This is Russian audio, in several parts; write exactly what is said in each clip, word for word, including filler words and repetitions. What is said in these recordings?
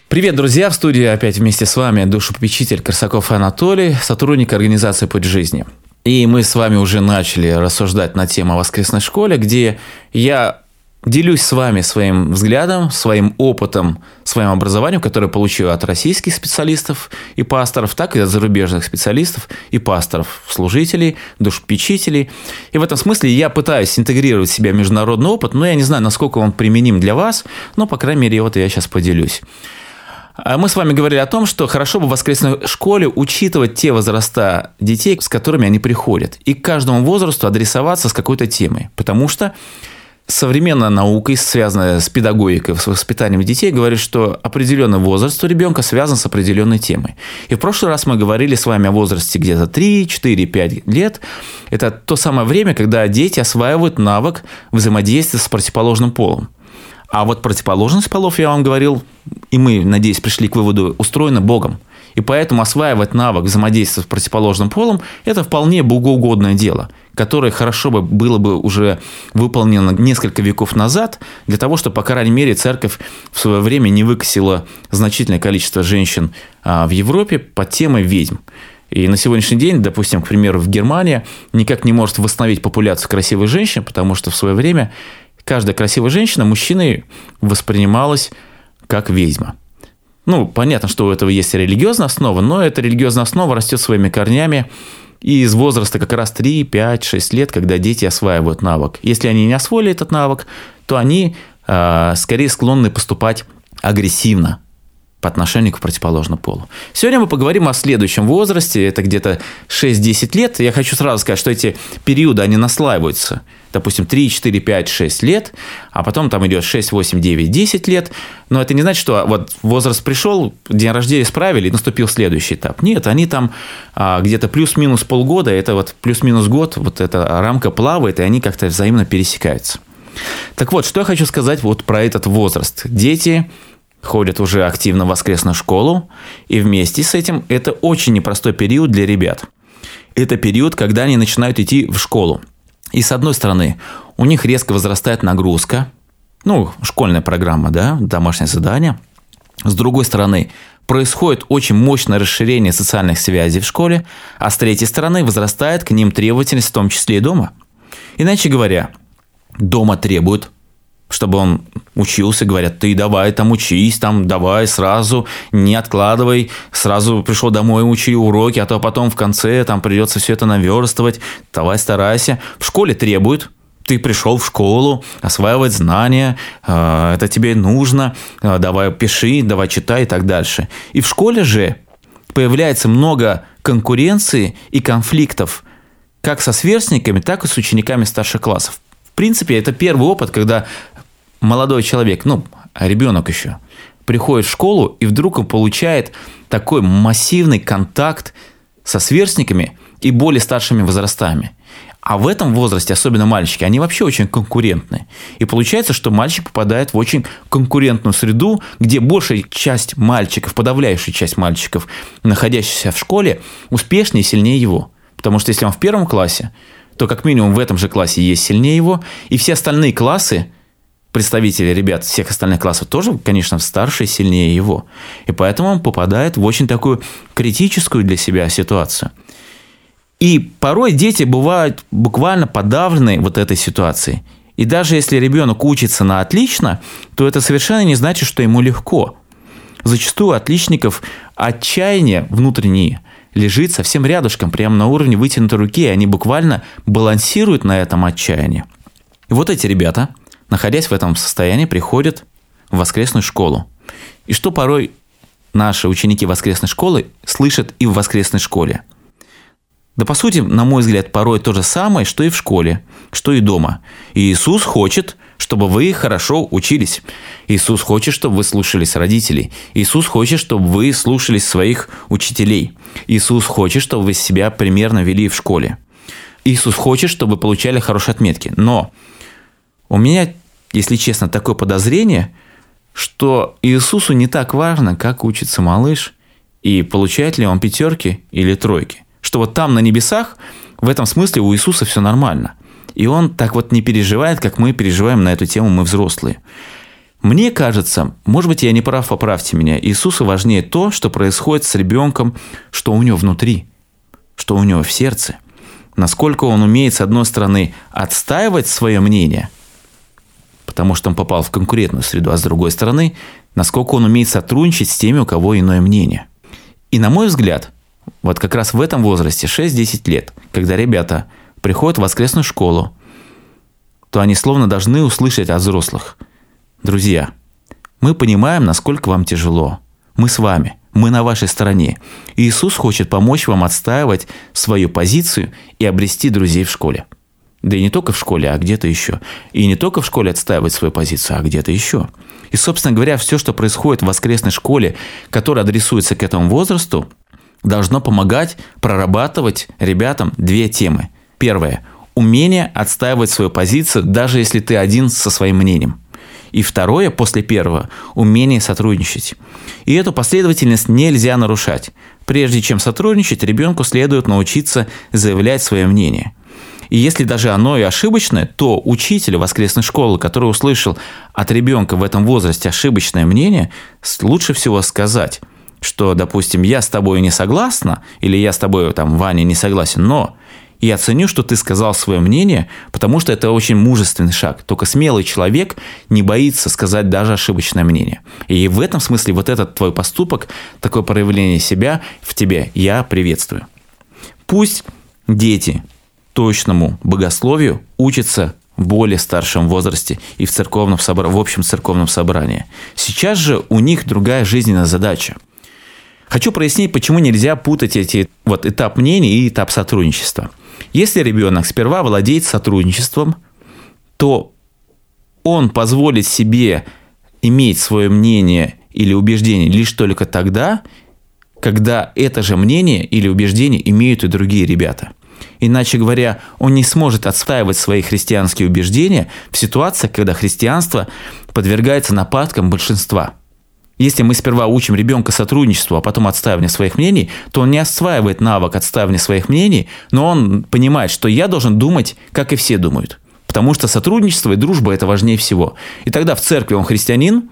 Привет, друзья! В студии опять вместе с вами душепопечитель Корсаков Анатолий, сотрудник организации «Путь жизни». И мы с вами уже начали рассуждать на тему о воскресной школе, где я делюсь с вами своим взглядом, своим опытом, своим образованием, которое получил от российских специалистов и пасторов, так и от зарубежных специалистов и пасторов, служителей, душепопечителей. И в этом смысле я пытаюсь интегрировать в себя международный опыт, но я не знаю, насколько он применим для вас, но, по крайней мере, вот я сейчас поделюсь. Мы с вами говорили о том, что хорошо бы в воскресной школе учитывать те возраста детей, с которыми они приходят, и к каждому возрасту адресоваться с какой-то темой, потому что современная наука, связанная с педагогикой, с воспитанием детей, говорит, что определенный возраст у ребенка связан с определенной темой. И в прошлый раз мы говорили с вами о возрасте где-то три, четыре, пять лет. Это то самое время, когда дети осваивают навык взаимодействия с противоположным полом. А вот противоположность полов, я вам говорил, и мы, надеюсь, пришли к выводу, устроена Богом. И поэтому осваивать навык взаимодействия с противоположным полом – это вполне богоугодное дело, которое хорошо бы было бы уже выполнено несколько веков назад, для того, чтобы, по крайней мере, церковь в свое время не выкосила значительное количество женщин в Европе под темой ведьм. И на сегодняшний день, допустим, к примеру, в Германии никак не может восстановить популяцию красивых женщин, потому что в свое время каждая красивая женщина мужчиной воспринималась как ведьма. Ну, понятно, что у этого есть религиозная основа, но эта религиозная основа растет своими корнями и из возраста как раз три, пять, шесть лет, когда дети осваивают навык. Если они не освоили этот навык, то они э, скорее склонны поступать агрессивно по отношению к противоположному полу. Сегодня мы поговорим о следующем возрасте, это где-то шесть-десять лет. Я хочу сразу сказать, что эти периоды, они наслаиваются. Допустим, три, четыре, пять, шесть лет, а потом там идет шесть, восемь, девять, десять лет. Но это не значит, что вот возраст пришел, день рождения справили, и наступил следующий этап. Нет, они там а, где-то плюс-минус полгода, это вот плюс-минус год, вот эта рамка плавает, и они как-то взаимно пересекаются. Так вот, что я хочу сказать вот про этот возраст. Дети ходят уже активно в воскресную школу, и вместе с этим это очень непростой период для ребят. Это период, когда они начинают идти в школу. И с одной стороны, у них резко возрастает нагрузка, ну, школьная программа, да, домашнее задание. С другой стороны, происходит очень мощное расширение социальных связей в школе, а с третьей стороны, возрастает к ним требовательность, в том числе и дома. Иначе говоря, дома требуют, чтобы он учился, говорят, ты давай там учись, там давай сразу, не откладывай, сразу пришел домой, учи уроки, а то потом в конце там придется все это наверстывать, давай старайся. В школе требуют, ты пришел в школу, осваивать знания, это тебе нужно, давай пиши, давай читай и так дальше. И в школе же появляется много конкуренции и конфликтов как со сверстниками, так и с учениками старших классов. В принципе, это первый опыт, когда молодой человек, ну, ребенок еще, приходит в школу и вдруг он получает такой массивный контакт со сверстниками и более старшими возрастами. А в этом возрасте, особенно мальчики, они вообще очень конкурентны. И получается, что мальчик попадает в очень конкурентную среду, где большая часть мальчиков, подавляющая часть мальчиков, находящихся в школе, успешнее и сильнее его. Потому что если он в первом классе, то как минимум в этом же классе есть сильнее его, и все остальные классы, представители ребят всех остальных классов тоже, конечно, старше и сильнее его. И поэтому он попадает в очень такую критическую для себя ситуацию. И порой дети бывают буквально подавлены вот этой ситуацией. И даже если ребенок учится на отлично, то это совершенно не значит, что ему легко. Зачастую у отличников отчаяние внутреннее лежит совсем рядышком, прямо на уровне вытянутой руки, и они буквально балансируют на этом отчаянии. И вот эти ребята, находясь в этом состоянии, приходят в воскресную школу. И что порой наши ученики воскресной школы слышат и в воскресной школе? Да, по сути, на мой взгляд, порой то же самое, что и в школе, что и дома. И Иисус хочет, чтобы вы хорошо учились. Иисус хочет, чтобы вы слушались родителей. Иисус хочет, чтобы вы слушались своих учителей. Иисус хочет, чтобы вы себя примерно вели в школе. Иисус хочет, чтобы вы получали хорошие отметки. Но у меня, если честно, такое подозрение, что Иисусу не так важно, как учится малыш и получает ли он пятерки или тройки. Что вот там на небесах в этом смысле у Иисуса все нормально. И он так вот не переживает, как мы переживаем на эту тему, мы взрослые. Мне кажется, может быть, я не прав, поправьте меня, Иисусу важнее то, что происходит с ребенком, что у него внутри, что у него в сердце. Насколько он умеет, с одной стороны, отстаивать свое мнение, потому что он попал в конкурентную среду, а с другой стороны, насколько он умеет сотрудничать с теми, у кого иное мнение. И на мой взгляд, вот как раз в этом возрасте, шесть-десять лет, когда ребята приходят в воскресную школу, то они словно должны услышать от взрослых: друзья, мы понимаем, насколько вам тяжело. Мы с вами, мы на вашей стороне. И Иисус хочет помочь вам отстаивать свою позицию и обрести друзей в школе. Да и не только в школе, а где-то еще. И не только в школе отстаивать свою позицию, а где-то еще. И, собственно говоря, все, что происходит в воскресной школе, которая адресуется к этому возрасту, должно помогать прорабатывать ребятам две темы. Первое – умение отстаивать свою позицию, даже если ты один со своим мнением. И второе, после первого, умение сотрудничать. И эту последовательность нельзя нарушать. Прежде чем сотрудничать, ребенку следует научиться заявлять свое мнение. И если даже оно и ошибочное, то учитель воскресной школы, который услышал от ребенка в этом возрасте ошибочное мнение, лучше всего сказать, что, допустим, я с тобой не согласна, или я с тобой, там, Ваня, не согласен, но я ценю, что ты сказал свое мнение, потому что это очень мужественный шаг. Только смелый человек не боится сказать даже ошибочное мнение. И в этом смысле вот этот твой поступок, такое проявление себя в тебе я приветствую. Пусть дети точному богословию учатся в более старшем возрасте и в, церковном собра... в общем церковном собрании. Сейчас же у них другая жизненная задача. Хочу прояснить, почему нельзя путать эти вот этап мнений и этап сотрудничества. Если ребенок сперва владеет сотрудничеством, то он позволит себе иметь свое мнение или убеждение лишь только тогда, когда это же мнение или убеждение имеют и другие ребята. Иначе говоря, он не сможет отстаивать свои христианские убеждения в ситуациях, когда христианство подвергается нападкам большинства. Если мы сперва учим ребенка сотрудничеству, а потом отстаиванию своих мнений, то он не осваивает навык отстаивания своих мнений, но он понимает, что я должен думать, как и все думают. Потому что сотрудничество и дружба – это важнее всего. И тогда в церкви он христианин,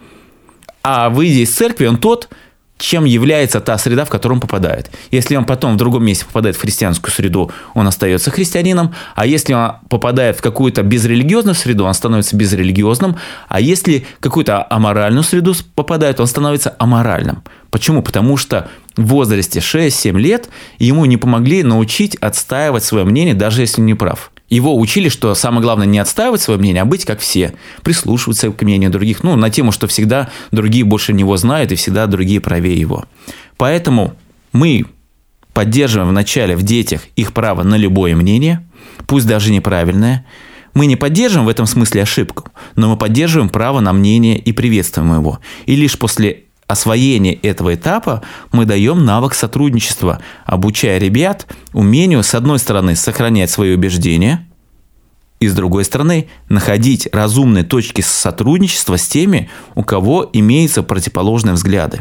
а выйдя из церкви, он тот, чем является та среда, в которую он попадает. Если он потом в другом месте попадает в христианскую среду, он остается христианином, а если он попадает в какую-то безрелигиозную среду, он становится безрелигиозным, а если в какую-то аморальную среду попадает, он становится аморальным. Почему? Потому что в возрасте шесть-семь лет ему не помогли научить отстаивать свое мнение, даже если он не прав. Его учили, что самое главное не отстаивать свое мнение, а быть как все, прислушиваться к мнению других, ну, на тему, что всегда другие больше него знают и всегда другие правее его. Поэтому мы поддерживаем вначале в детях их право на любое мнение, пусть даже неправильное. Мы не поддерживаем в этом смысле ошибку, но мы поддерживаем право на мнение и приветствуем его. И лишь после освоения этого этапа мы даем навык сотрудничества, обучая ребят умению, с одной стороны, сохранять свои убеждения, и с другой стороны, находить разумные точки сотрудничества с теми, у кого имеются противоположные взгляды.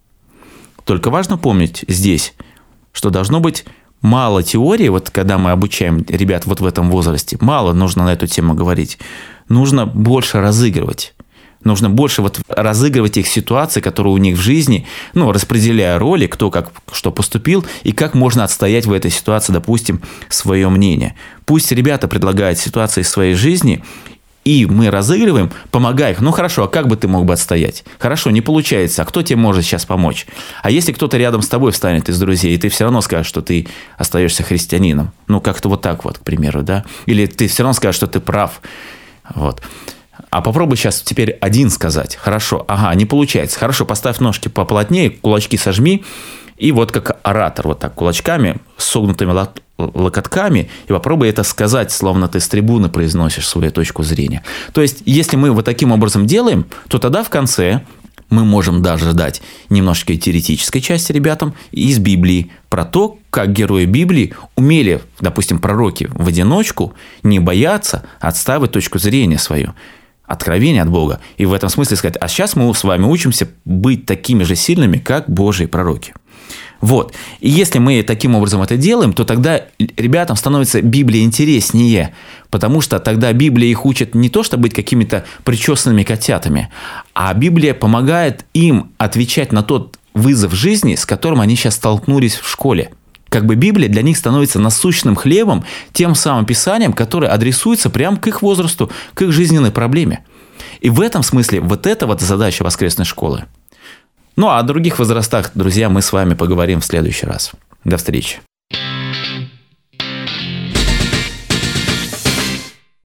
Только важно помнить здесь, что должно быть мало теории, вот когда мы обучаем ребят вот в этом возрасте, мало нужно на эту тему говорить, нужно больше разыгрывать. Нужно больше вот разыгрывать их ситуации, которые у них в жизни, ну, распределяя роли, кто как что поступил, и как можно отстоять в этой ситуации, допустим, свое мнение. Пусть ребята предлагают ситуации из своей жизни, и мы разыгрываем, помогая их. Ну, хорошо, а как бы ты мог бы отстоять? Хорошо, не получается, а кто тебе может сейчас помочь? А если кто-то рядом с тобой встанет из друзей, и ты все равно скажешь, что ты остаешься христианином? Ну, как-то вот так вот, к примеру, да? Или ты все равно скажешь, что ты прав. Вот. А попробуй сейчас теперь один сказать. Хорошо, ага, не получается. Хорошо, поставь ножки поплотнее, кулачки сожми. И вот как оратор, вот так кулачками, с согнутыми локотками, и попробуй это сказать, словно ты с трибуны произносишь свою точку зрения. То есть, если мы вот таким образом делаем, то тогда в конце мы можем даже дать немножечко теоретической части ребятам из Библии про то, как герои Библии умели, допустим, пророки в одиночку, не бояться отстаивать точку зрения свою. Откровение от Бога. И в этом смысле сказать, а сейчас мы с вами учимся быть такими же сильными, как Божьи пророки. Вот. И если мы таким образом это делаем, то тогда ребятам становится Библия интереснее, потому что тогда Библия их учит не то, чтобы быть какими-то причесанными котятами, а Библия помогает им отвечать на тот вызов жизни, с которым они сейчас столкнулись в школе. Как бы Библия для них становится насущным хлебом, тем самым писанием, которое адресуется прямо к их возрасту, к их жизненной проблеме. И в этом смысле вот это вот задача воскресной школы. Ну, а о других возрастах, друзья, мы с вами поговорим в следующий раз. До встречи.